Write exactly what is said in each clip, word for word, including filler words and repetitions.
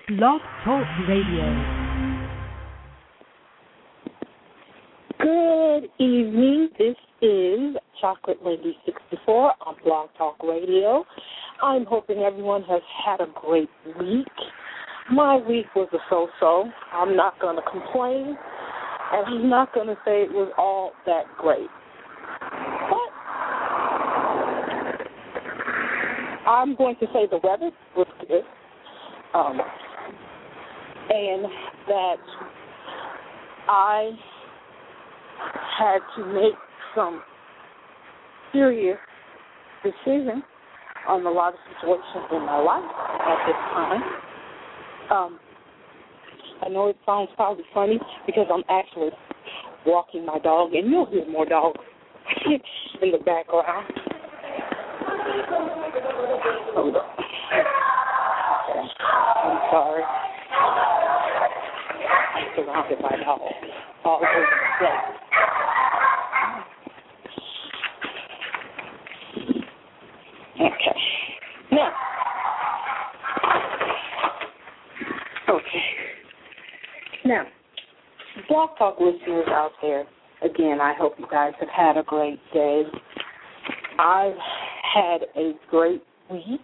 Blog Talk Radio. Good evening. This is Chocolate Lady sixty-four on Blog Talk Radio. I'm hoping everyone has had a great week. My week was a so-so. I'm not going to complain, and I'm not going to say it was all that great. But I'm going to say the weather was good, um, and that I had to make some serious decisions on a lot of situations in my life at this time. Um, I know it sounds probably funny because I'm actually walking my dog, and you'll hear more dogs in the background. Hold on. I'm sorry. I'm surrounded by dogs all over the place. Okay. Now, okay. Now, Blog Talk listeners out there, again, I hope you guys have had a great day. I've had a great week,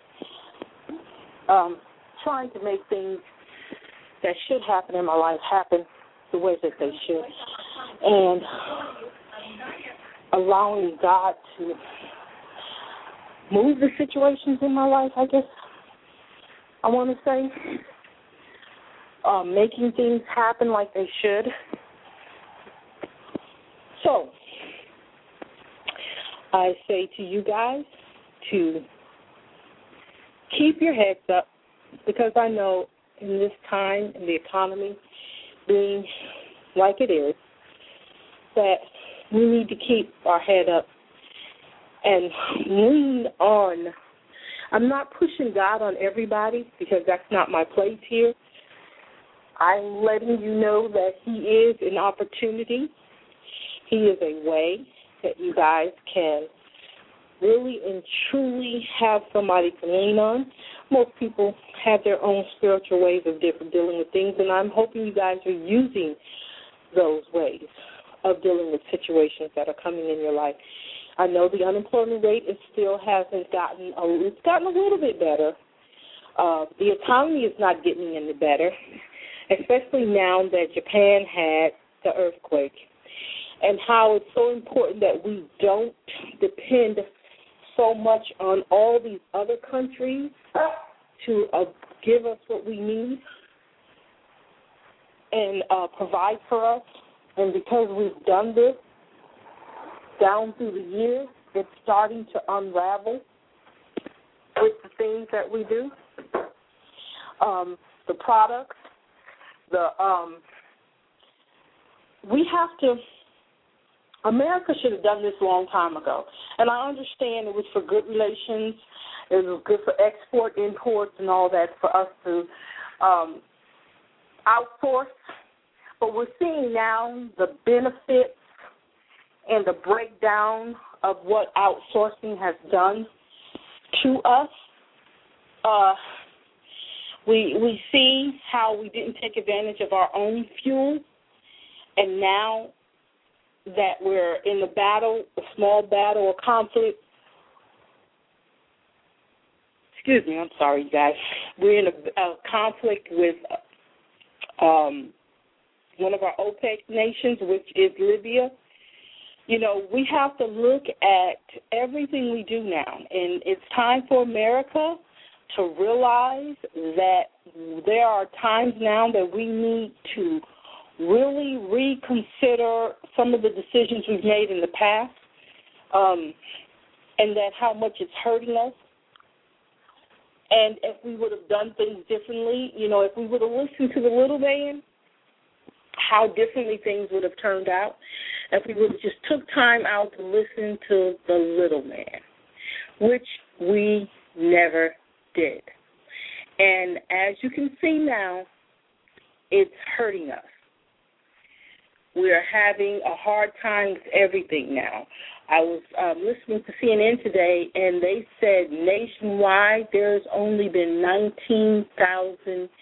um, trying to make things that should happen in my life happen the way that they should, and allowing God to move the situations in my life, I guess I want to say, um, making things happen like they should. So I say to you guys to keep your heads up, because I know in this time, in the economy being like it is, that we need to keep our head up and lean on. I'm not pushing God on everybody because that's not my place here. I'm letting you know that He is an opportunity. He is a way that you guys can really and truly have somebody to lean on. Most people have their own spiritual ways of different dealing with things, and I'm hoping you guys are using those ways of dealing with situations that are coming in your life. I know the unemployment rate is still hasn't gotten a, it's gotten a little bit better. Uh, the economy is not getting any better, especially now that Japan had the earthquake, and how it's so important that we don't depend so much on all these other countries to uh, give us what we need and uh, provide for us. And because we've done this down through the years, it's starting to unravel with the things that we do. Um, the products, the um, we have to, America should have done this a long time ago. And I understand it was for good relations, it was good for export, imports, and all that for us to um, outsource. But we're seeing now the benefits and the breakdown of what outsourcing has done to us. Uh, we we see how we didn't take advantage of our own fuel, and now that we're in a battle, a small battle or conflict. Excuse me, I'm sorry, you guys. We're in a, a conflict with um, one of our OPEC nations, which is Libya. You know, we have to look at everything we do now, and it's time for America to realize that there are times now that we need to really reconsider some of the decisions we've made in the past, um, and that how much it's hurting us. And if we would have done things differently, you know, if we would have listened to the little man, how differently things would have turned out. If we would have just took time out to listen to the little man, which we never did. And as you can see now, it's hurting us. We are having a hard time with everything now. I was um, listening to C N N today, and they said nationwide there's only been nineteen thousand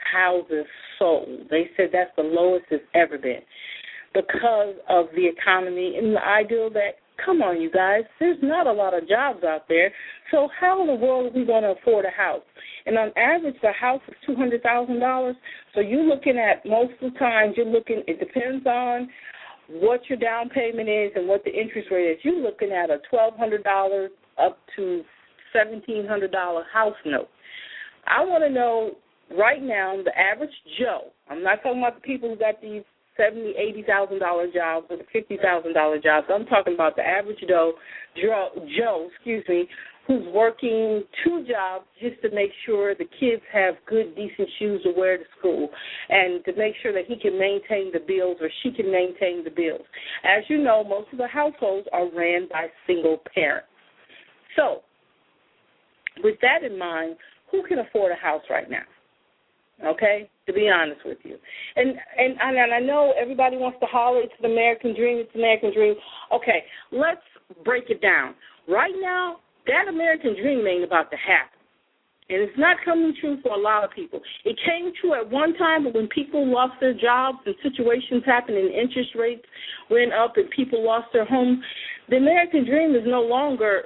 houses sold. They said that's the lowest it's ever been because of the economy and the ideal that, come on, you guys, there's not a lot of jobs out there, so how in the world are we going to afford a house? And on average, the house is two hundred thousand dollars, so you're looking at, most of the time, you're looking, it depends on what your down payment is and what the interest rate is. You're looking at a twelve hundred dollars up to seventeen hundred dollars house note. I want to know right now, the average Joe, I'm not talking about the people who got these seventy thousand dollars, eighty thousand dollars jobs or the fifty thousand dollars jobs. I'm talking about the average Joe, Joe, Joe, excuse me, who's working two jobs just to make sure the kids have good, decent shoes to wear to school and to make sure that he can maintain the bills or she can maintain the bills. As you know, most of the households are ran by single parents. So with that in mind, who can afford a house right now? Okay, to be honest with you. And, and and I know everybody wants to holler, it's the American dream, it's the American dream. Okay, let's break it down. Right now, that American dream ain't about to happen. And it's not coming true for a lot of people. It came true at one time, but when people lost their jobs and situations happened and interest rates went up and people lost their homes, the American dream is no longer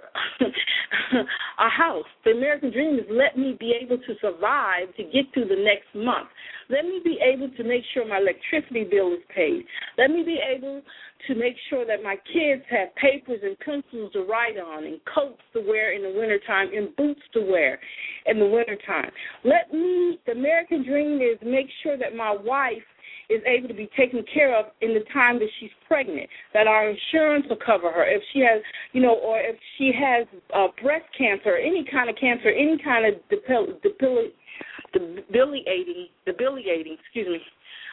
a house. The American dream is let me be able to survive to get through the next month. Let me be able to make sure my electricity bill is paid. Let me be able to make sure that my kids have papers and pencils to write on and coats to wear in the wintertime and boots to wear in the wintertime. Let me, the American dream is make sure that my wife is able to be taken care of in the time that she's pregnant, that our insurance will cover her if she has, you know, or if she has uh, breast cancer or any kind of cancer, any kind of debil- debil- debilitating, debilitating, excuse me,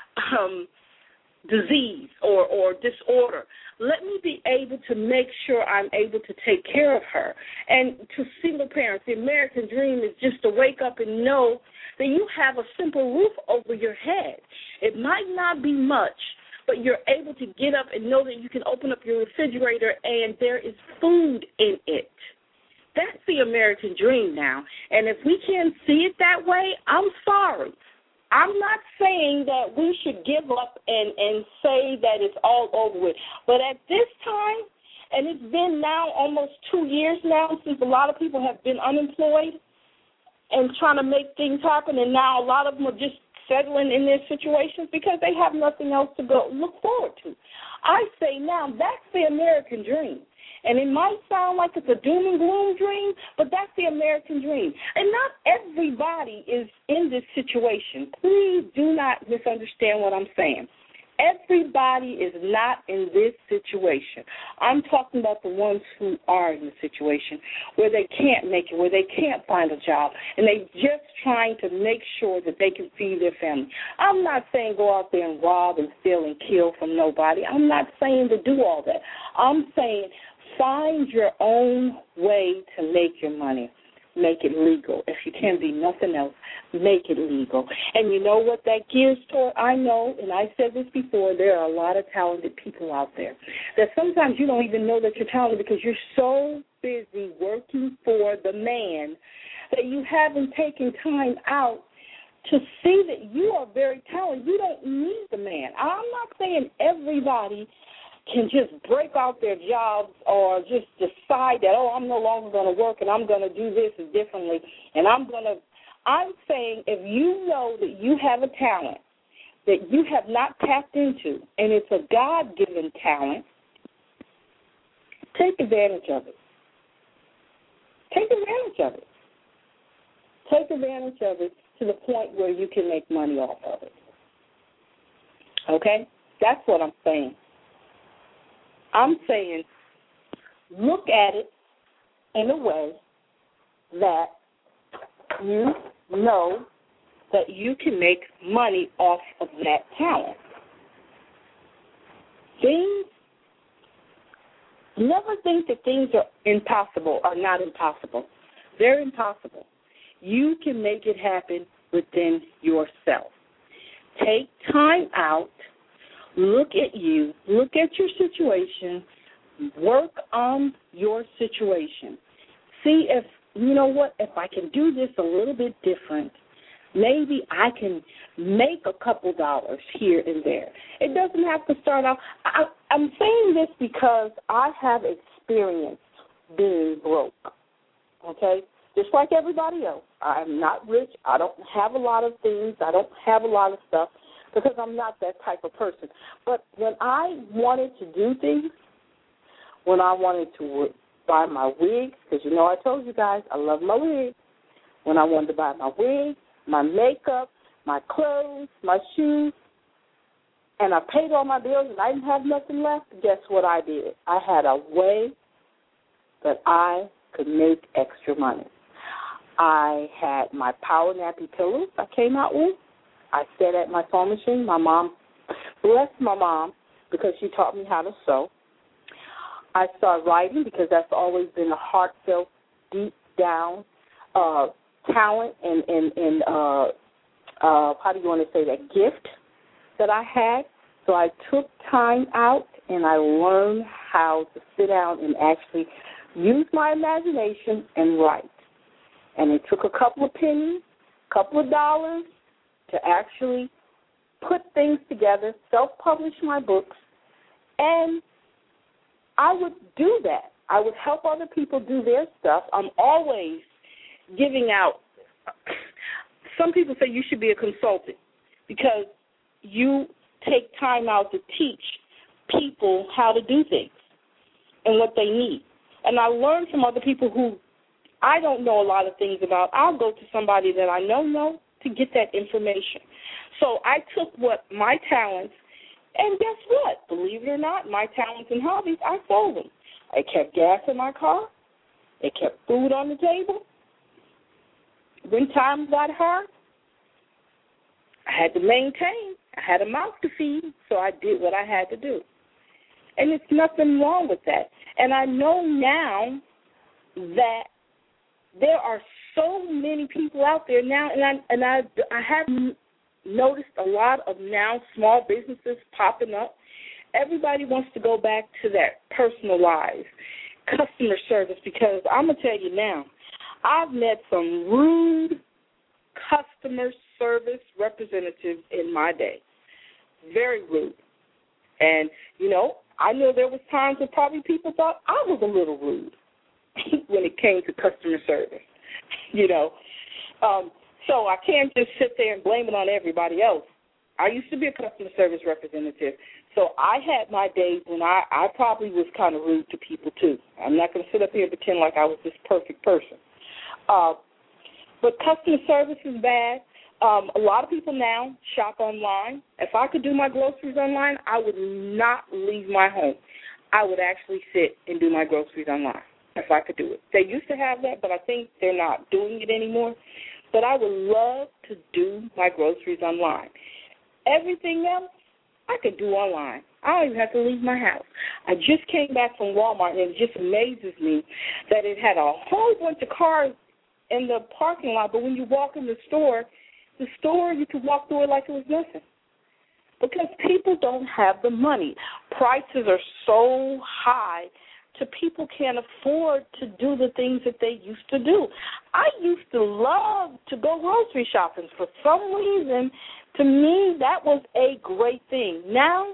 um, disease or, or disorder. Let me be able to make sure I'm able to take care of her. And to single parents, the American dream is just to wake up and know that you have a simple roof over your head. It might not be much, but you're able to get up and know that you can open up your refrigerator and there is food in it. That's the American dream now. And if we can't see it that way, I'm sorry. I'm not saying that we should give up and, and say that it's all over with. But at this time, and it's been now almost two years now since a lot of people have been unemployed and trying to make things happen, and now a lot of them are just settling in their situations because they have nothing else to go look forward to. I say now that's the American dream. And it might sound like it's a doom and gloom dream, but that's the American dream. And not everybody is in this situation. Please do not misunderstand what I'm saying. Everybody is not in this situation. I'm talking about the ones who are in the situation where they can't make it, where they can't find a job, and they're just trying to make sure that they can feed their family. I'm not saying go out there and rob and steal and kill from nobody. I'm not saying to do all that. I'm saying find your own way to make your money. Make it legal. If you can be nothing else, make it legal. And you know what that gears toward? I know, and I said this before, there are a lot of talented people out there that sometimes you don't even know that you're talented because you're so busy working for the man that you haven't taken time out to see that you are very talented. You don't need the man. I'm not saying everybody can just break out their jobs or just decide that, oh, I'm no longer going to work and I'm going to do this differently and I'm going to, I'm saying if you know that you have a talent that you have not tapped into and it's a God-given talent, take advantage of it. Take advantage of it. Take advantage of it to the point where you can make money off of it. Okay? That's what I'm saying. I'm saying look at it in a way that you know that you can make money off of that talent. Things, never think that things are impossible or not impossible. They're impossible. You can make it happen within yourself. Take time out. Look at you, look at your situation, work on your situation. See if, you know what, if I can do this a little bit different, maybe I can make a couple dollars here and there. It doesn't have to start out. I, I'm saying this because I have experience being broke, okay? Just like everybody else. I'm not rich. I don't have a lot of things. I don't have a lot of stuff because I'm not that type of person. But when I wanted to do things, when I wanted to buy my wig, because you know I told you guys I love my wig, when I wanted to buy my wig, my makeup, my clothes, my shoes, and I paid all my bills and I didn't have nothing left, guess what I did? I had a way that I could make extra money. I had my power nappy pillows I came out with. I sat at my sewing machine. My mom, bless my mom, because she taught me how to sew. I started writing because that's always been a heartfelt, deep down uh, talent and, and, and uh, uh, how do you want to say that, gift that I had. So I took time out and I learned how to sit down and actually use my imagination and write. And it took a couple of pennies, a couple of dollars to actually put things together, self-publish my books, and I would do that. I would help other people do their stuff. I'm always giving out. Some people say you should be a consultant because you take time out to teach people how to do things and what they need. And I learned from other people who I don't know a lot of things about. I'll go to somebody that I know know to get that information. So I took what my talents, and guess what? Believe it or not, my talents and hobbies, I sold them. I kept gas in my car. It kept food on the table. When times got hard, I had to maintain. I had a mouth to feed, so I did what I had to do. And it's nothing wrong with that. And I know now that there are so many people out there now, and I and I, I have noticed a lot of now small businesses popping up. Everybody wants to go back to that personalized customer service because I'm going to tell you now, I've met some rude customer service representatives in my day. Very rude. And, you know, I know there was times when probably people thought I was a little rude when it came to customer service, you know. Um, so I can't just sit there and blame it on everybody else. I used to be a customer service representative, so I had my days when I, I probably was kind of rude to people too. I'm not going to sit up here and pretend like I was this perfect person. Uh, but customer service is bad. Um, a lot of people now shop online. If I could do my groceries online, I would not leave my home. I would actually sit and do my groceries online if I could do it. They used to have that, but I think they're not doing it anymore. But I would love to do my groceries online. Everything else, I could do online. I don't even have to leave my house. I just came back from Walmart, and it just amazes me that it had a whole bunch of cars in the parking lot, but when you walk in the store, the store, you can walk through it like it was nothing because people don't have the money. Prices are so high to people can't afford to do the things that they used to do. I used to love to go grocery shopping. For some reason, to me, that was a great thing. Now,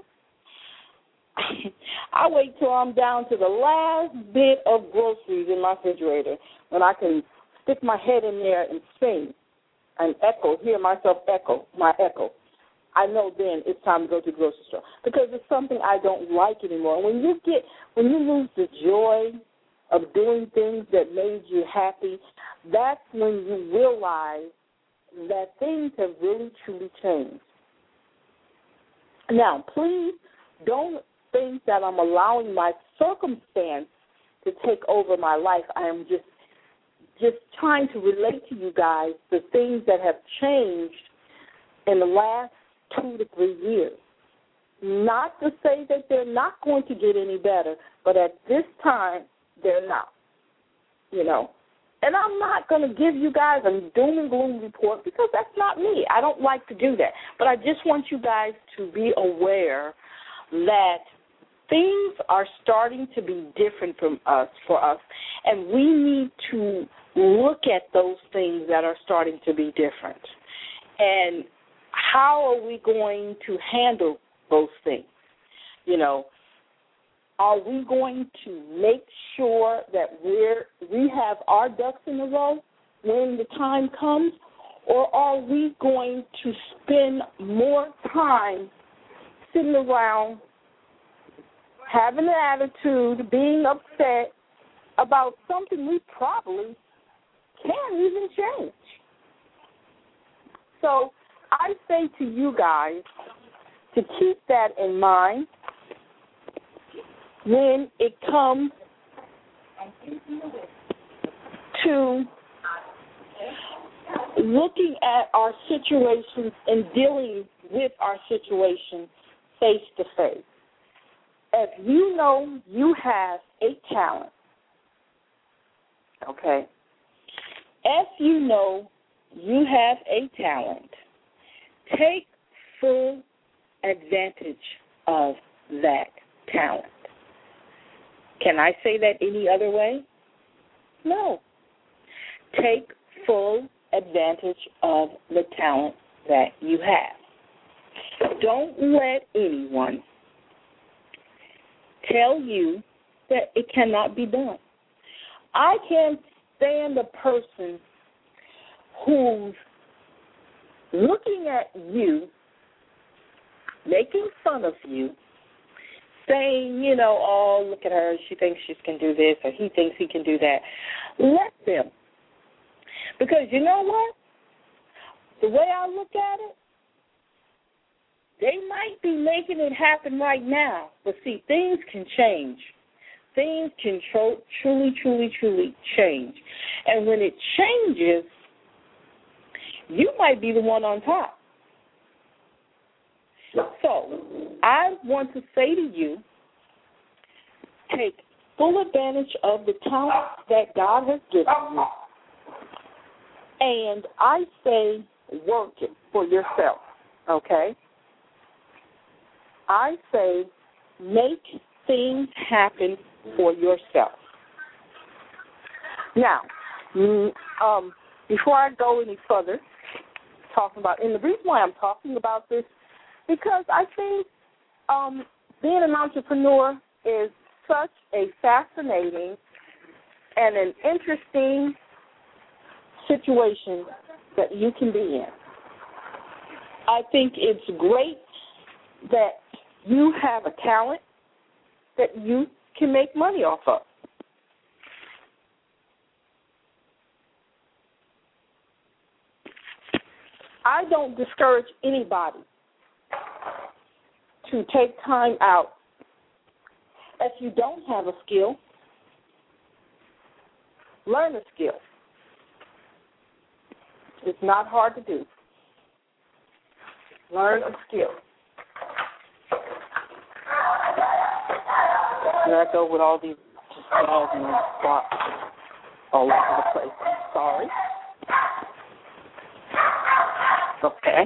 I wait till I'm down to the last bit of groceries in my refrigerator when I can stick my head in there and sing and echo, hear myself echo, my echo. I know then it's time to go to the grocery store because it's something I don't like anymore. When you get, when you lose the joy of doing things that made you happy, that's when you realize that things have really, truly changed. Now, please don't think that I'm allowing my circumstance to take over my life. I am just just trying to relate to you guys the things that have changed in the last two to three years. Not to say that they're not going to get any better, but at this time, they're not, you know. And I'm not going to give you guys a doom and gloom report because that's not me. I don't like to do that. But I just want you guys to be aware that things are starting to be different from us, for us, and we need to look at those things that are starting to be different. And how are we going to handle those things? You know, are we going to make sure that we're we have our ducks in a row when the time comes, or are we going to spend more time sitting around having an attitude, being upset about something we probably can't even change? So I say to you guys to keep that in mind when it comes to looking at our situations and dealing with our situation face to face. If you know you have a talent, okay, if you know you have a talent, take full advantage of that talent. Can I say that any other way? No. Take full advantage of the talent that you have. Don't let anyone tell you that it cannot be done. I can't stand a person who's looking at you, making fun of you, saying, you know, oh, look at her, she thinks she can do this, or he thinks he can do that. Let them. Because you know what? The way I look at it, they might be making it happen right now, but see, things can change. Things can tro- truly, truly, truly change. And when it changes, you might be the one on top. So I want to say to you, take full advantage of the talent that God has given you. And I say work it for yourself, okay? I say make things happen for yourself. Now, um, before I go any further, talking about, and the reason why I'm talking about this, because I think um, being an entrepreneur is such a fascinating and an interesting situation that you can be in. I think it's great that you have a talent that you can make money off of. I don't discourage anybody to take time out. If you don't have a skill, learn a skill. It's not hard to do. Learn a skill. There I go with all these balls and spots all over the place. Sorry. Okay.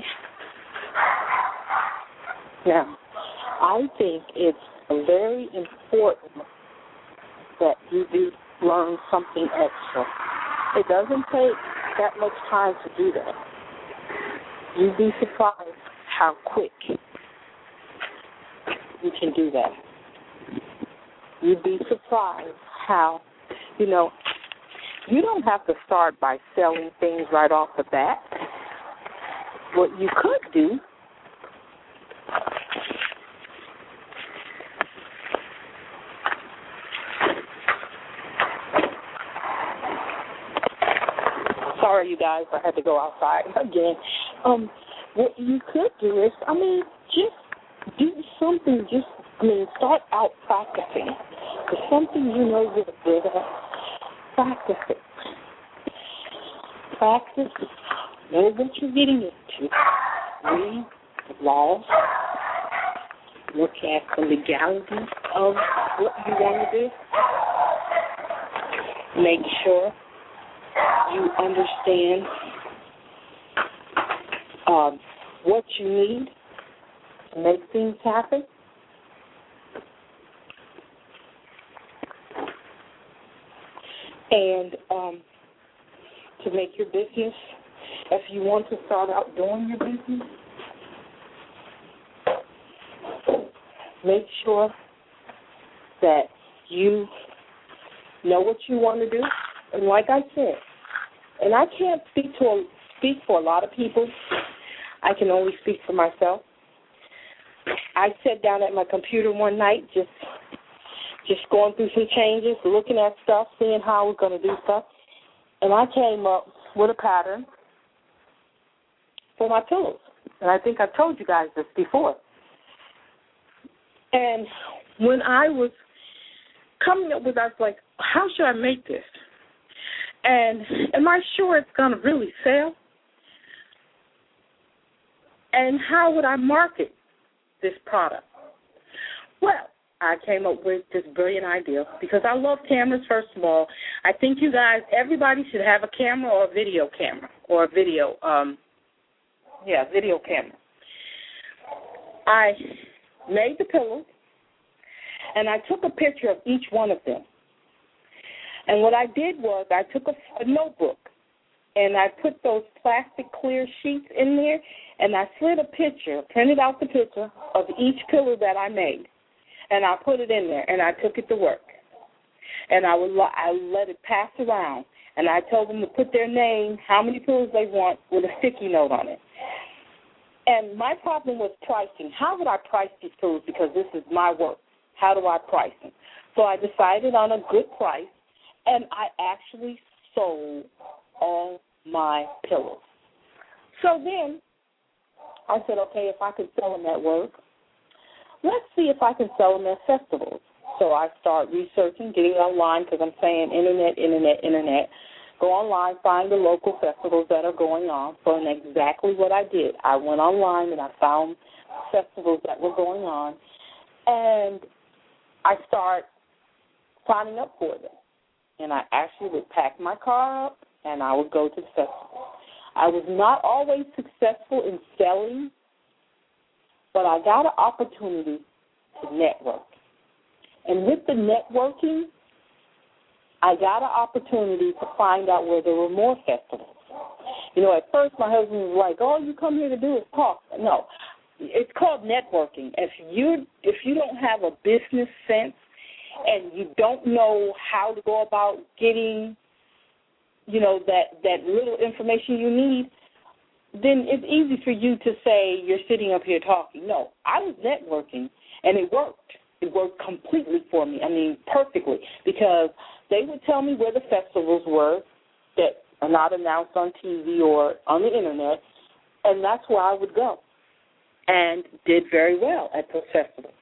Now, I think it's very important that you do learn something extra. It doesn't take that much time to do that. You'd be surprised how quick you can do that. You'd be surprised how, you know, you don't have to start by selling things right off the bat. What you could do Sorry, you guys, I had to go outside again. Um, what you could do is, I mean, just do something, just, I mean, start out practicing. It's something you know you're good at. Practice it. Practice, know what you're getting into. Read the laws. Look at the legalities of what you want to do. Make sure you understand um, what you need to make things happen. And um, to make your business if you want to start out doing your business, make sure that you know what you want to do. And like I said, and I can't speak to a, speak for a lot of people. I can only speak for myself. I sat down at my computer one night, just just going through some changes, looking at stuff, seeing how we're going to do stuff, and I came up with a pattern for my pillows. And I think I've told you guys this before. And when I was coming up with that, I was like, how should I make this? And am I sure it's going to really sell? And how would I market this product? Well, I came up with this brilliant idea because I love cameras, first of all. I think you guys, everybody should have a camera or a video camera or a video, um, yeah, video camera. I made the pillow, and I took a picture of each one of them. And what I did was I took a, a notebook, and I put those plastic clear sheets in there, and I slid a picture, printed out the picture of each pillow that I made, and I put it in there, and I took it to work. And I would I let it pass around, and I told them to put their name, how many pillows they want, with a sticky note on it. And my problem was pricing. How would I price these pillows? Because this is my work. How do I price them? So I decided on a good price, and I actually sold all my pillows. So then I said, okay, if I could sell them at work, let's see if I can sell them at festivals. So I start researching, getting online, because I'm saying internet, internet, internet. Go online, find the local festivals that are going on. So and exactly what I did. I went online and I found festivals that were going on, and I start signing up for them. And I actually would pack my car up, and I would go to the festival. I was not always successful in selling, but I got an opportunity to network. And with the networking, I got an opportunity to find out where there were more festivals. You know, at first my husband was like, all you come here to do is talk. No, it's called networking. If you if you don't have a business sense and you don't know how to go about getting, you know, that, that little information you need, then it's easy for you to say you're sitting up here talking. No, I was networking, and it worked. It worked completely for me, I mean, perfectly, because they would tell me where the festivals were that are not announced on T V or on the Internet, and that's where I would go, and did very well at those festivals.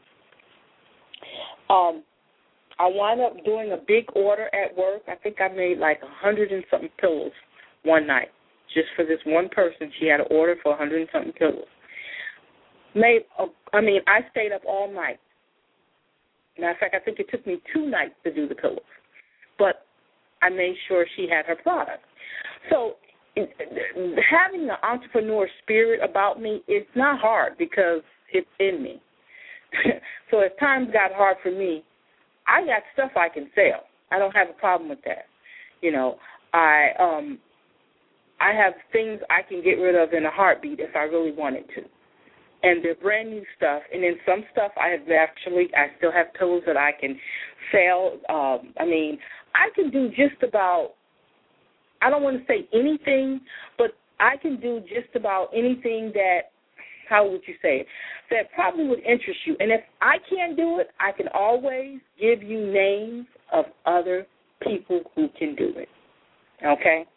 Um, I wound up doing a big order at work. I think I made like a hundred and something pillows one night, just for this one person. She had an order for a hundred and something pillows. Made, a, I mean, I stayed up all night. Matter of fact, I think it took me two nights to do the pillows, but I made sure she had her product. So having the entrepreneur spirit about me is not hard because it's in me. So as times got hard for me, I got stuff I can sell. I don't have a problem with that. You know, I um, I have things I can get rid of in a heartbeat if I really wanted to. And they're brand new stuff. And then some stuff I have actually, I still have pillows that I can sell. Um, I mean, I can do just about, I don't want to say anything, but I can do just about anything that, how would you say it, that probably would interest you. And if I can't do it, I can always give you names of other people who can do it. Okay?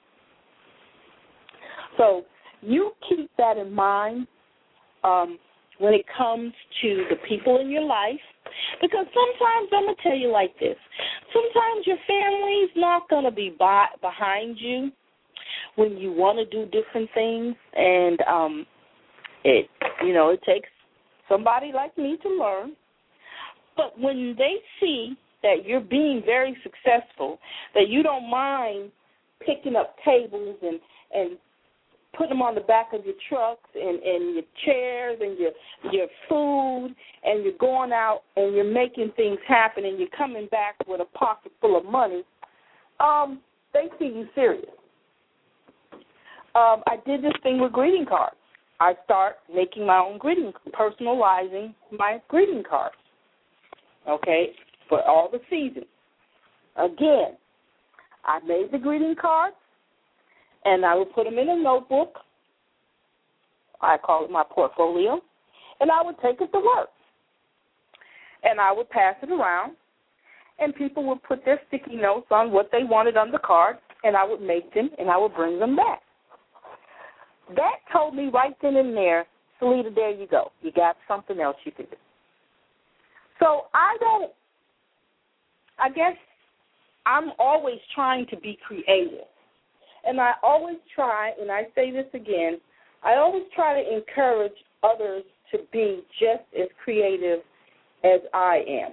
So you keep that in mind um, when it comes to the people in your life, because sometimes I'm going to tell you like this. Sometimes your family's not going to be by, behind you when you want to do different things, and um, it, you know, it takes somebody like me to learn. But when they see that you're being very successful, that you don't mind picking up tables and, and putting them on the back of your trucks and, and your chairs and your your food, and you're going out and you're making things happen and you're coming back with a pocket full of money, um, they see you serious. um, I did this thing with greeting cards. I start making my own greeting, personalizing my greeting cards, okay, for all the seasons. Again, I made the greeting cards, and I would put them in a notebook. I call it my portfolio, and I would take it to work. And I would pass it around, and people would put their sticky notes on what they wanted on the card, and I would make them, and I would bring them back. That told me right then and there, Salita, there you go. You got something else you can do. So I don't, I guess I'm always trying to be creative. And I always try, and I say this again, I always try to encourage others to be just as creative as I am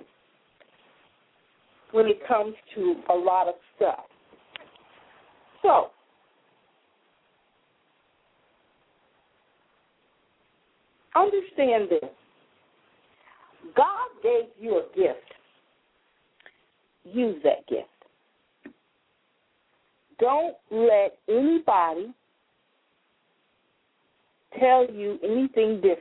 when it comes to a lot of stuff. So, understand this. God gave you a gift. Use that gift. Don't let anybody tell you anything different.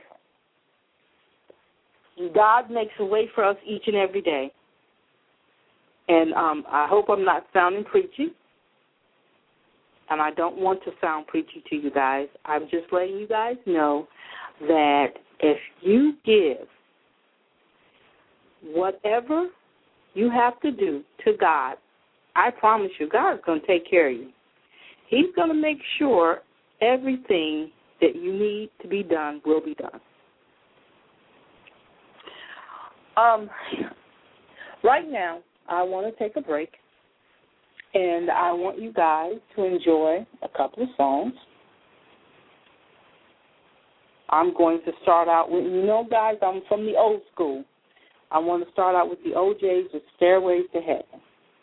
God makes a way for us each and every day. And um, I hope I'm not sounding preachy. And I don't want to sound preachy to you guys. I'm just letting you guys know that if you give whatever you have to do to God, I promise you, God's going to take care of you. He's going to make sure everything that you need to be done will be done. Um, right now, I want to take a break, and I want you guys to enjoy a couple of songs. I'm going to start out with, you know, guys, I'm from the old school. I want to start out with the O J's with Stairways to Heaven.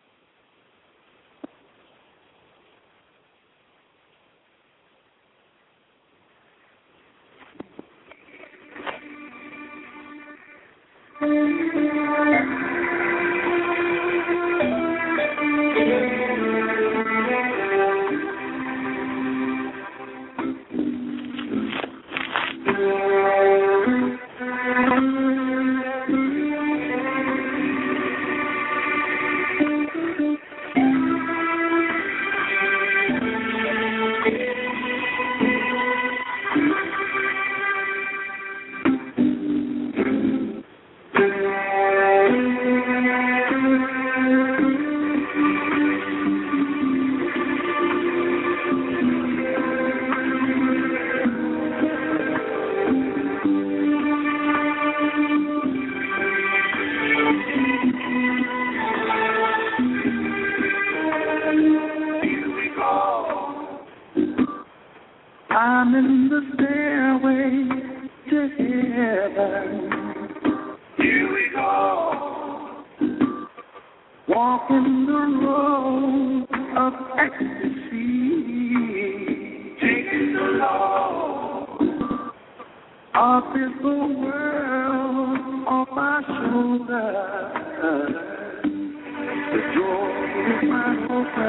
I'm in the stairway to heaven. Here we go. Walking the road of ecstasy. Taking the load of this whole world off my shoulders. The door is wide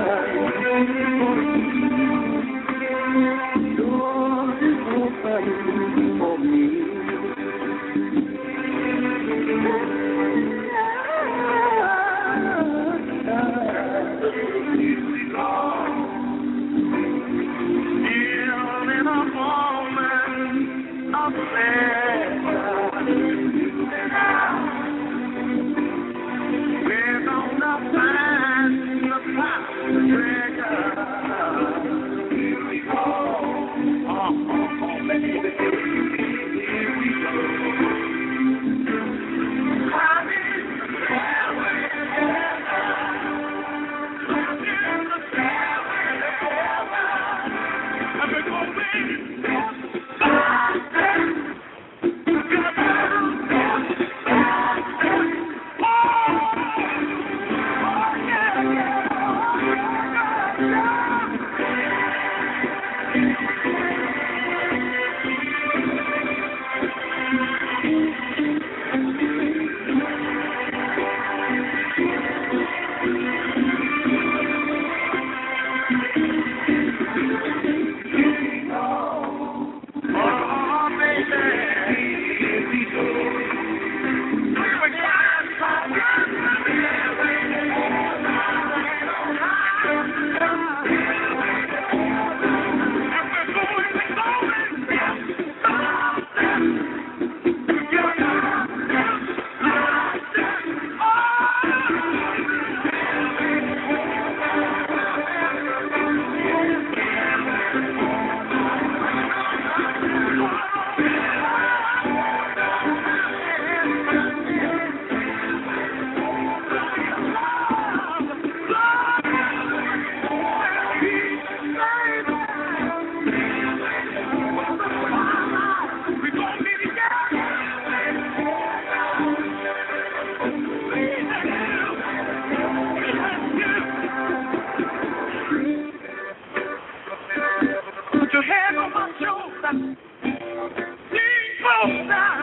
open. Door is open for me. Here we go. Still in a moment of pleasure. We're gonna find the past treasure. Here we go.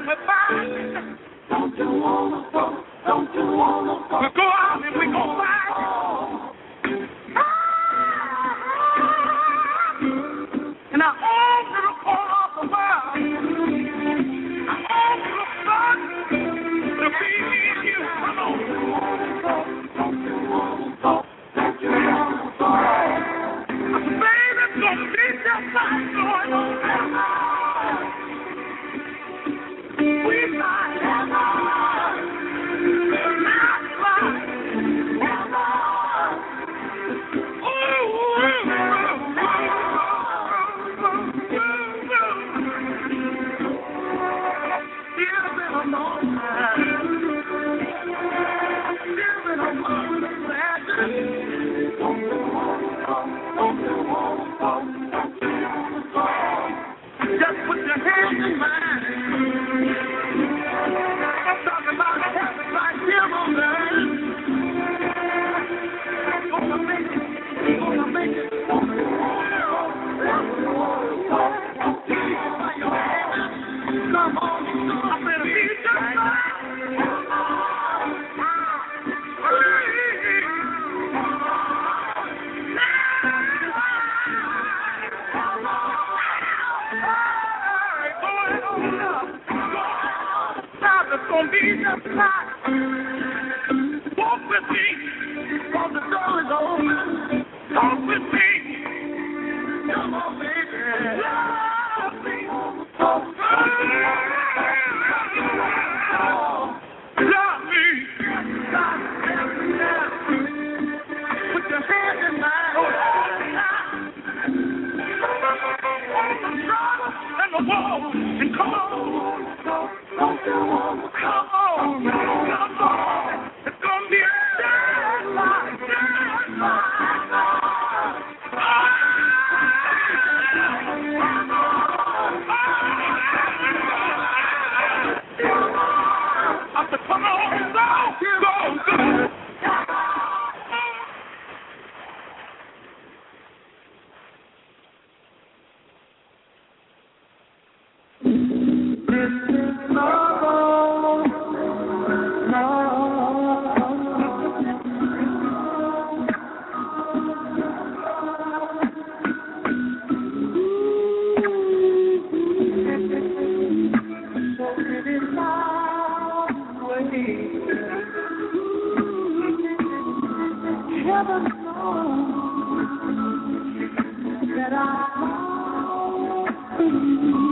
me find. Don't you wanna go? Don't you wanna go? We go out and we go find. And I own to the corner of the world. I own to the sun to be in you. Come on. Don't you wanna go? Don't you wanna go? Baby, gonna be just like going on. We might have just put your hands in mine. I'm talking about heaven right here on earth. Gonna make it, gonna make it. Come on, I better be just right. It's gonna be just right. Walk with me, cause the door is open. Talk with me. Come on, baby. Love me. Love me. Put your hands in mine. And the wall, and come on. Don't you want to come on, come on. It's gonna be a dead life, dead life. I said, come on, go, go, go. Heaven knows that I love you.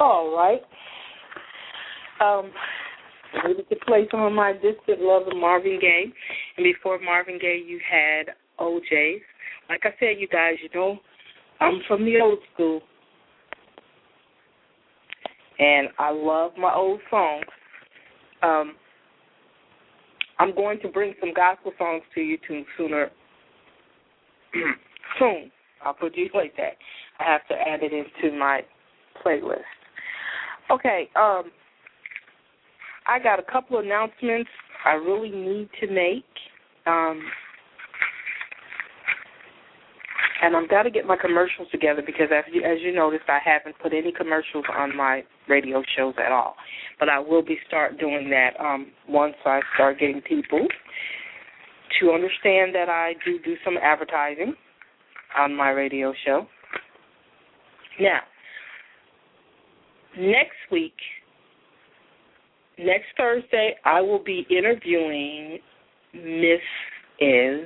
All right. Um, maybe to place on my distant love of Marvin Gaye. And before Marvin Gaye, you had O J's. Like I said, you guys, you know, I'm from the old school. And I love my old songs. Um, I'm going to bring some gospel songs to you too sooner. Soon. I'll put it like that. I have to add it into my playlist. Okay, um, I got a couple of announcements I really need to make. Um, and I've got to get my commercials together because, as you, as you noticed, I haven't put any commercials on my radio shows at all. But I will be start doing that um, once I start getting people to understand that I do do some advertising on my radio show. Now, next week, next Thursday, I will be interviewing Miss Is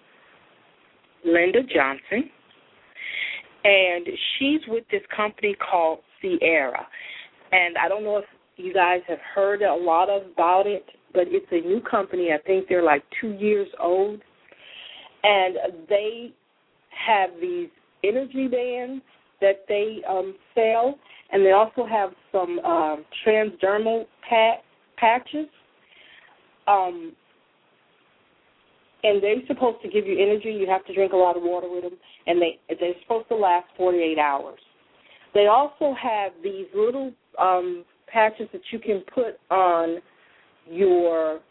Linda Johnson, and she's with this company called Sierra. And I don't know if you guys have heard a lot about it, but it's a new company. I think they're like two years old, and they have these energy bands that they um, sell, and they also have some um, transdermal pat- patches. Um, and they're supposed to give you energy. You have to drink a lot of water with them, and they, they're supposed to last forty-eight hours. They also have these little um, patches that you can put on your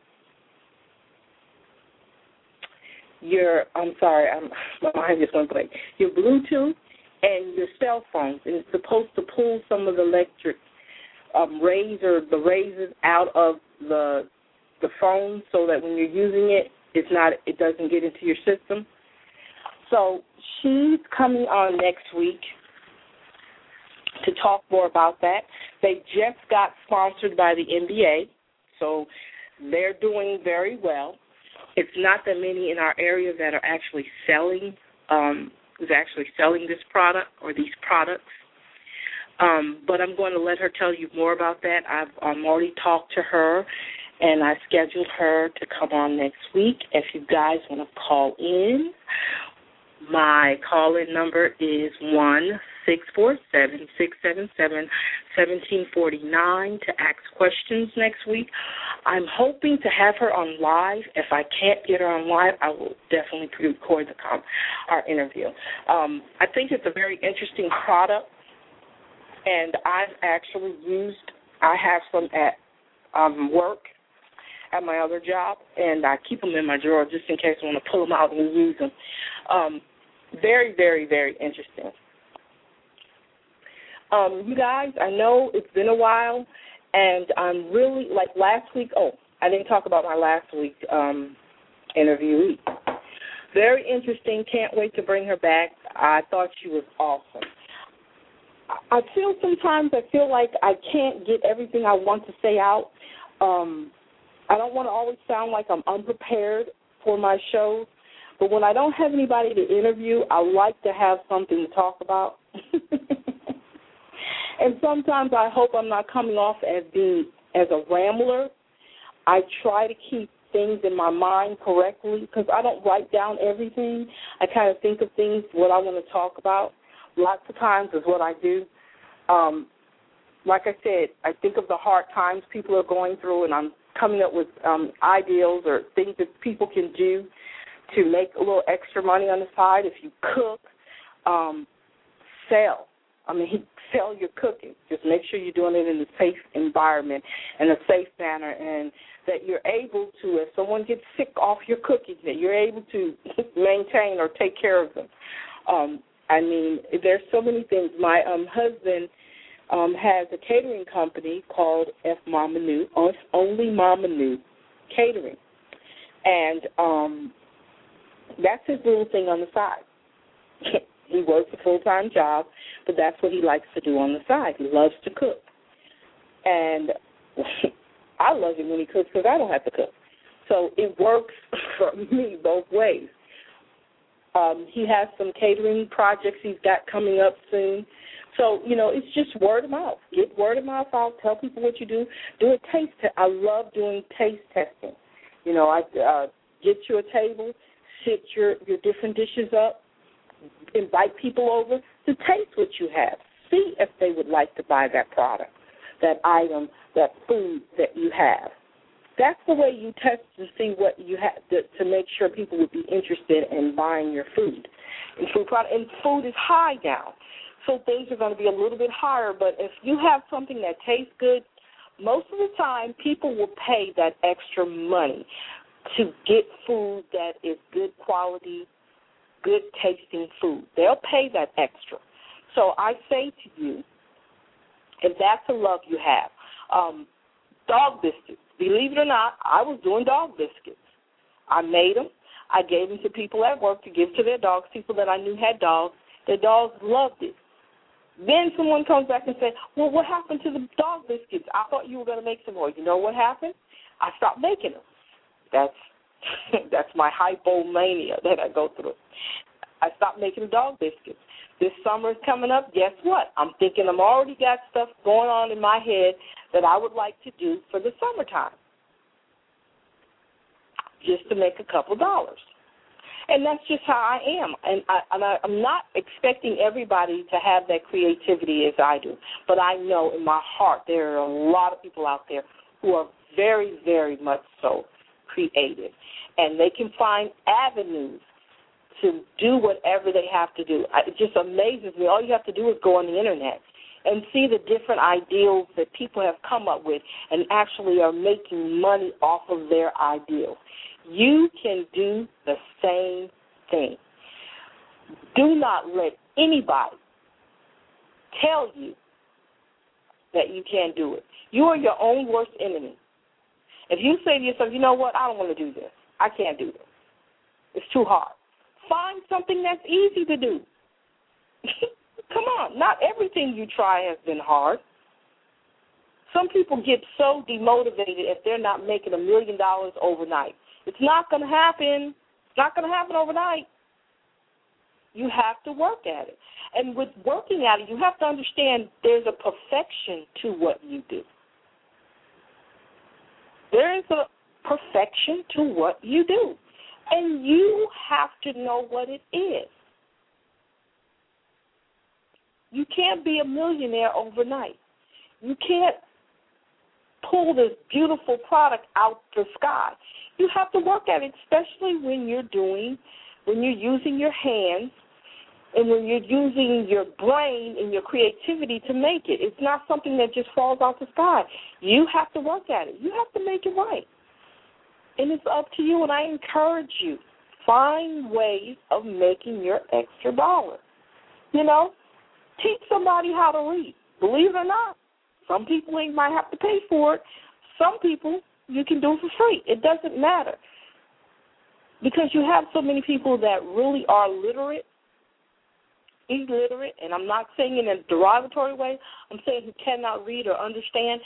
your. I'm sorry, I'm, my mind just went blank. Your Bluetooth and your cell phones, and it's supposed to pull some of the electric um, rays or the rays out of the the phone, so that when you're using it, it's not it doesn't get into your system. So she's coming on next week to talk more about that. They just got sponsored by the N B A, so they're doing very well. It's not that many in our area that are actually selling um, is actually selling this product or these products. Um, but I'm going to let her tell you more about that. I've um, already talked to her, and I scheduled her to come on next week. If you guys want to call in, my call-in number is one six four seven, six seven seven, one seven four nine to ask questions next week. I'm hoping to have her on live. If I can't get her on live, I will definitely pre-record the com- our interview. Um, I think it's a very interesting product, and I've actually used, I have some at um, work at my other job, and I keep them in my drawer just in case I want to pull them out and use them. Um, very, very, very interesting. Um, you guys, I know it's been a while, and I'm really, like last week, oh, I didn't talk about my last week um, interviewee. Very interesting. Can't wait to bring her back. I thought she was awesome. I feel sometimes I feel like I can't get everything I want to say out. Um, I don't want to always sound like I'm unprepared for my shows, but when I don't have anybody to interview, I like to have something to talk about. And sometimes I hope I'm not coming off as being as a rambler. I try to keep things in my mind correctly because I don't write down everything. I kind of think of things, what I want to talk about. Lots of times is what I do. Um, like I said, I think of the hard times people are going through, and I'm coming up with um, ideals or things that people can do to make a little extra money on the side. If you cook, um, sell. I mean, sell your cooking. Just make sure you're doing it in a safe environment and a safe manner, and that you're able to, if someone gets sick off your cooking, that you're able to maintain or take care of them. Um, I mean, there's so many things. My um, husband um, has a catering company called F Mama New, Only Mama New Catering, and um, that's his little thing on the side. He works a full-time job, but that's what he likes to do on the side. He loves to cook. And I love it when he cooks because I don't have to cook. So it works for me both ways. Um, he has some catering projects he's got coming up soon. So, you know, it's just word of mouth. Get word of mouth out. Tell people what you do. Do a taste test. I love doing taste testing. You know, I uh, get you a table, sit your, your different dishes up, invite people over to taste what you have. See if they would like to buy that product, that item, that food that you have. That's the way you test to see what you have, to, to make sure people would be interested in buying your food. And food product, and food is high now, so things are going to be a little bit higher. But if you have something that tastes good, most of the time people will pay that extra money to get food that is good quality, good tasting food. They'll pay that extra. So I say to you, if that's the love you have, um, dog biscuits. Believe it or not, I was doing dog biscuits. I made them. I gave them to people at work to give to their dogs, people that I knew had dogs. Their dogs loved it. Then someone comes back and says, well, what happened to the dog biscuits? I thought you were going to make some more. You know what happened? I stopped making them. That's that's my hypomania that I go through. I stopped making dog biscuits. This summer is coming up. Guess what? I'm thinking I've already got stuff going on in my head that I would like to do for the summertime, just to make a couple dollars. And that's just how I am. And, I, and I, I'm not expecting everybody to have that creativity as I do. But I know in my heart there are a lot of people out there who are very, very much so creative. And they can find avenues to do whatever they have to do. It just amazes me. All you have to do is go on the Internet and see the different ideals that people have come up with and actually are making money off of their ideals. You can do the same thing. Do not let anybody tell you that you can't do it. You are your own worst enemy. If you say to yourself, you know what, I don't want to do this. I can't do this. It's too hard. Find something that's easy to do. Come on. Not everything you try has been hard. Some people get so demotivated if they're not making a million dollars overnight. It's not going to happen. It's not going to happen overnight. You have to work at it. And with working at it, you have to understand there's a perfection to what you do. There is a perfection to what you do. And you have to know what it is. You can't be a millionaire overnight. You can't pull this beautiful product out the sky. You have to work at it, especially when you're doing, when you're using your hands and when you're using your brain and your creativity to make it. It's not something that just falls out the sky. You have to work at it. You have to make it right. And it's up to you, and I encourage you, find ways of making your extra dollar. You know, teach somebody how to read. Believe it or not, some people might have to pay for it. Some people you can do for free. It doesn't matter. Because you have so many people that really are literate, illiterate, and I'm not saying in a derogatory way. I'm saying who cannot read or understand.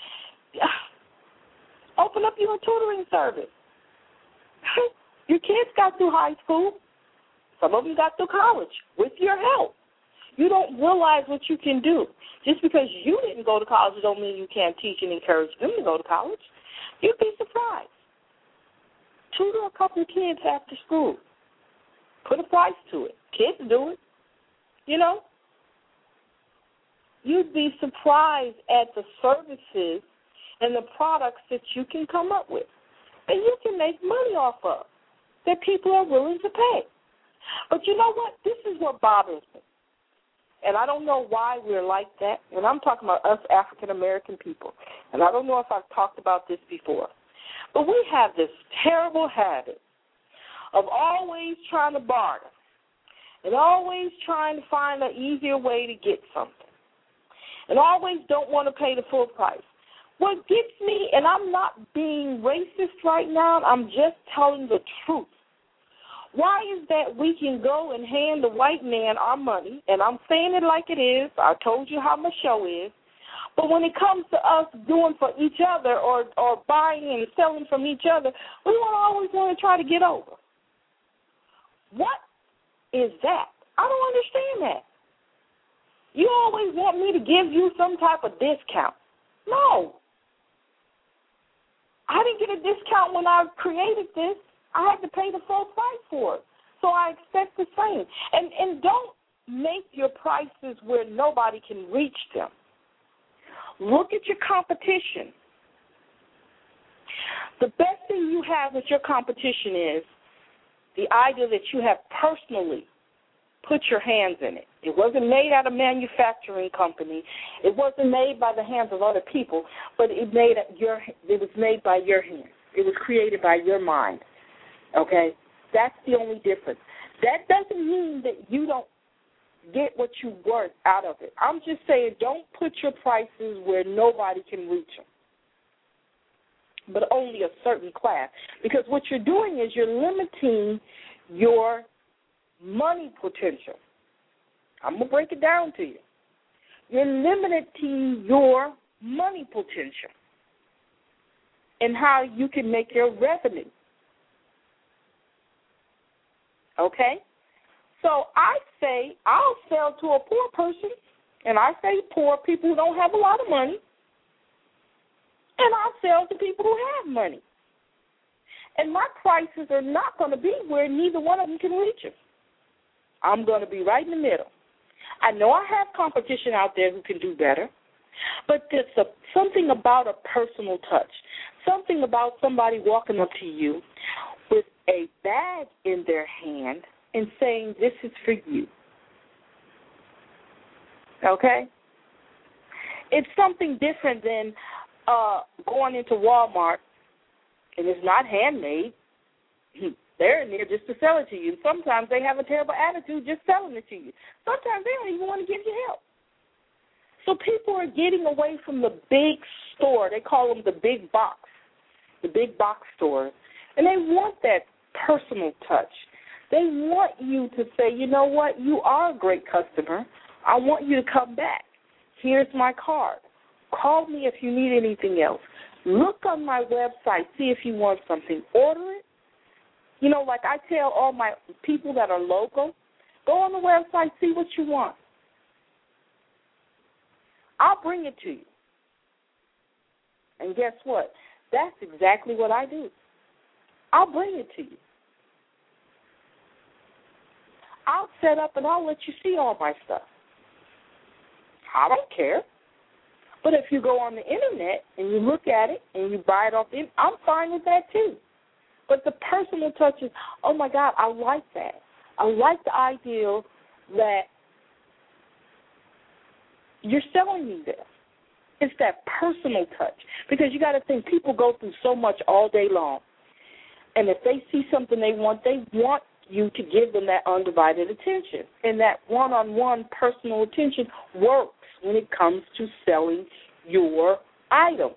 Open up your tutoring service. Your kids got through high school. Some of them got through college with your help. You don't realize what you can do. Just because you didn't go to college don't mean you can't teach and encourage them to go to college. You'd be surprised. Tutor a couple of kids after school. Put a price to it. Kids do it. You know? You'd be surprised at the services and the products that you can come up with. And you can make money off of that people are willing to pay. But you know what? This is what bothers me. And I don't know why we're like that. And I'm talking about us African-American people. And I don't know if I've talked about this before. But we have this terrible habit of always trying to barter and always trying to find an easier way to get something and always don't want to pay the full price. What gets me, and I'm not being racist right now, I'm just telling the truth. Why is that we can go and hand the white man our money, and I'm saying it like it is, I told you how my show is, but when it comes to us doing for each other or, or buying and selling from each other, we want to always want to try to get over. What is that? I don't understand that. You always want me to give you some type of discount. No. I didn't get a discount when I created this. I had to pay the full price for it. So I expect the same. And and don't make your prices where nobody can reach them. Look at your competition. The best thing you have with your competition is the idea that you have personally put your hands in it. It wasn't made out of a manufacturing company. It wasn't made by the hands of other people, but it made your it was made by your hands. It was created by your mind. Okay? That's the only difference. That doesn't mean that you don't get what you worth out of it. I'm just saying don't put your prices where nobody can reach them, but only a certain class. Because what you're doing is you're limiting your money potential. I'm going to break it down to you. You're limiting your money potential and how you can make your revenue. Okay? So I say I'll sell to a poor person, and I say poor people who don't have a lot of money, and I'll sell to people who have money. And my prices are not going to be where neither one of them can reach them. I'm going to be right in the middle. I know I have competition out there who can do better, but there's a, something about a personal touch, something about somebody walking up to you with a bag in their hand and saying, this is for you. Okay? It's something different than uh, going into Walmart, and it's not handmade. They're in there just to sell it to you. Sometimes they have a terrible attitude just selling it to you. Sometimes they don't even want to give you help. So people are getting away from the big store. They call them the big box, the big box stores. And they want that personal touch. They want you to say, you know what, you are a great customer. I want you to come back. Here's my card. Call me if you need anything else. Look on my website, see if you want something. Order it. You know, like I tell all my people that are local, go on the website, see what you want. I'll bring it to you. And guess what? That's exactly what I do. I'll bring it to you. I'll set up and I'll let you see all my stuff. I don't care. But if you go on the Internet and you look at it and you buy it off the Internet, I'm fine with that too. But the personal touch is, oh, my God, I like that. I like the idea that you're selling me this. It's that personal touch. Because you got to think, people go through so much all day long. And if they see something they want, they want you to give them that undivided attention. And that one-on-one personal attention works when it comes to selling your items.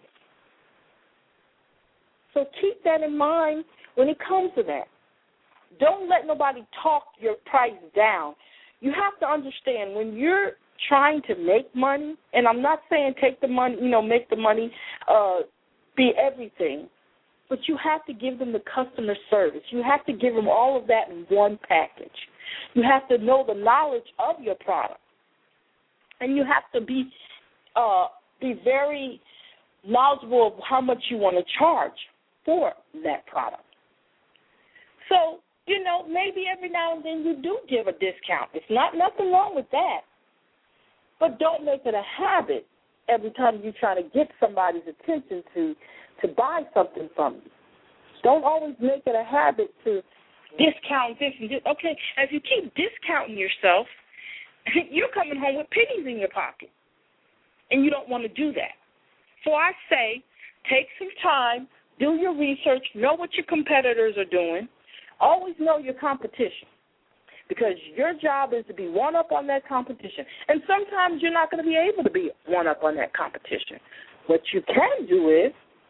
So keep that in mind when it comes to that. Don't let nobody talk your price down. You have to understand when you're trying to make money, and I'm not saying take the money, you know, make the money uh, be everything, but you have to give them the customer service. You have to give them all of that in one package. You have to know the knowledge of your product, and you have to be uh, be very knowledgeable of how much you want to charge for that product. So, you know, maybe every now and then you do give a discount. It's not nothing wrong with that. But don't make it a habit every time you try to get somebody's attention to to buy something from you. Don't always make it a habit to discount this and this. Okay, if you keep discounting yourself, you're coming home with pennies in your pocket, and you don't want to do that. So I say take some time, do your research, know what your competitors are doing. Always know your competition, because your job is to be one up on that competition. And sometimes you're not going to be able to be one up on that competition. What you can do is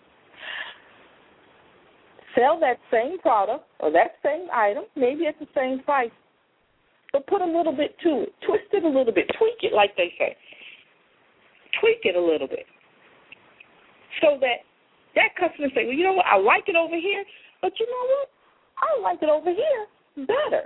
sell that same product or that same item, maybe at the same price, but put a little bit to it. Twist it a little bit. Tweak it, like they say. Tweak it a little bit so that that customer say, well, you know what, I like it over here, but you know what? I like it over here better.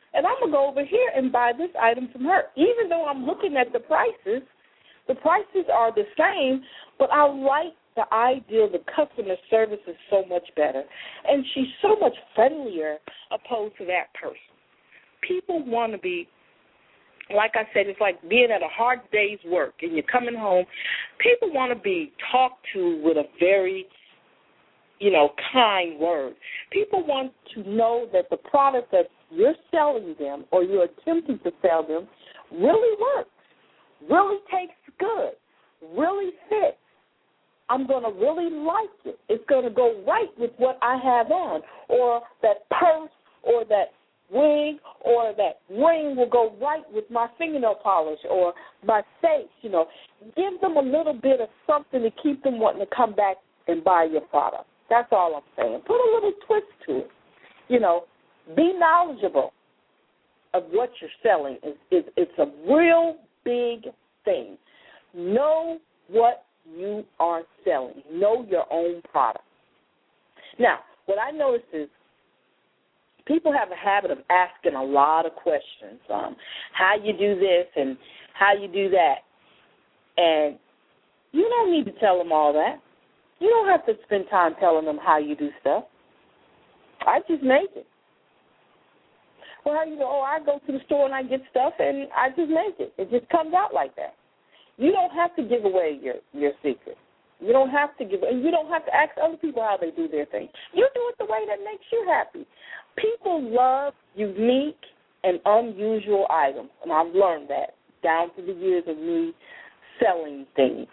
and I'm going to go over here and buy this item from her. Even though I'm looking at the prices, the prices are the same, but I like the idea the customer service is so much better, and she's so much friendlier opposed to that person. People want to be, like I said, it's like being at a hard day's work and you're coming home. People want to be talked to with a very, you know, kind word. People want to know that the product that you're selling them or you're attempting to sell them really works, really tastes good, really fits. I'm going to really like it. It's going to go right with what I have on, or that purse or that wig or that ring will go right with my fingernail polish or my face, you know. Give them a little bit of something to keep them wanting to come back and buy your product. That's all I'm saying. Put a little twist to it. You know, be knowledgeable of what you're selling. It's, it's, it's a real big thing. Know what you are selling. Know your own product. Now, what I noticed is people have a habit of asking a lot of questions. Um, how you do this and how you do that. And you don't need to tell them all that. You don't have to spend time telling them how you do stuff. I just make it. Well, how you know, oh, I go to the store and I get stuff and I just make it. It just comes out like that. You don't have to give away your, your secret. You don't have to give, and you don't have to ask other people how they do their thing. You do it the way that makes you happy. People love unique and unusual items, and I've learned that down through the years of me selling things.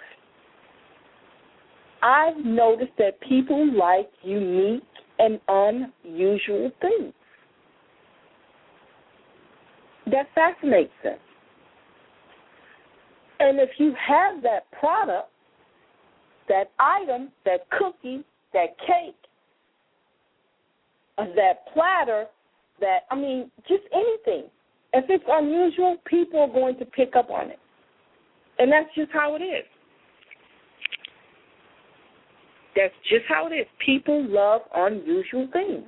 I've noticed that people like unique and unusual things. That fascinates them. And if you have that product, that item, that cookie, that cake, uh, that platter, that, I mean, just anything, if it's unusual, people are going to pick up on it. And that's just how it is. That's just how it is. People love unusual things.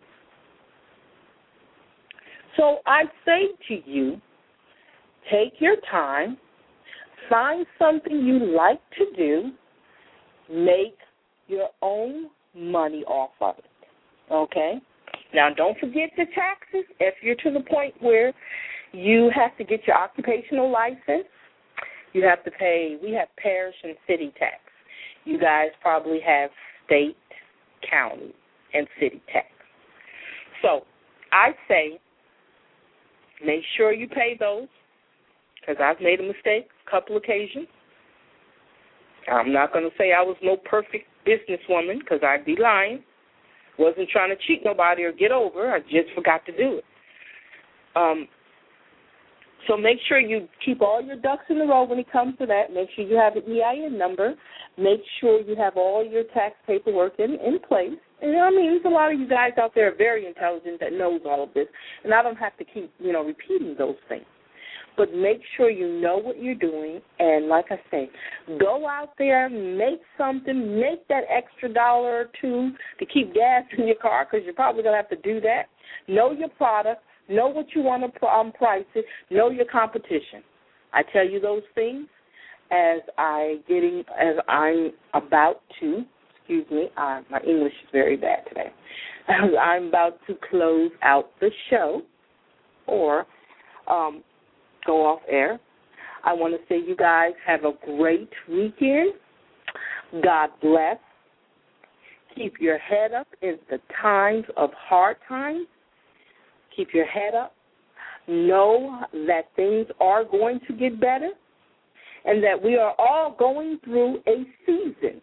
So I say to you, take your time, find something you like to do, make your own money off of it, okay? Now, don't forget the taxes. If you're to the point where you have to get your occupational license, you have to pay, we have parish and city tax. You guys probably have state, county, and city tax. So I say make sure you pay those, because I've made a mistake a couple occasions. I'm not going to say I was no perfect businesswoman, because I'd be lying. Wasn't trying to cheat nobody or get over. I just forgot to do it. Um, so make sure you keep all your ducks in a row when it comes to that. Make sure you have an E I N number. Make sure you have all your tax paperwork in, in place. And, I mean, there's a lot of you guys out there very intelligent that knows all of this, and I don't have to keep, you know, repeating those things. But make sure you know what you're doing, and like I say, go out there, make something, make that extra dollar or two to keep gas in your car, because you're probably going to have to do that. Know your product, know what you want to um, price it, know your competition. I tell you those things as I getting as I'm about to. Excuse me, uh, my English is very bad today. I'm about to close out the show, or um, go off air. I want to say you guys have a great weekend. God bless. Keep your head up in the times of hard times. Keep your head up. Know that things are going to get better, and that we are all going through a season.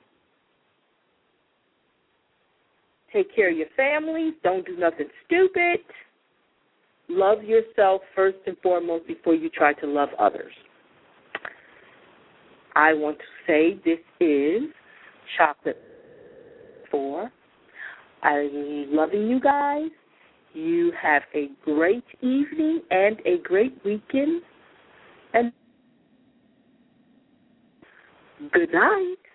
Take care of your families. Don't do nothing stupid. Love yourself first and foremost before you try to love others. I want to say this is Chocolate four. I'm loving you guys. You have a great evening and a great weekend. And good night.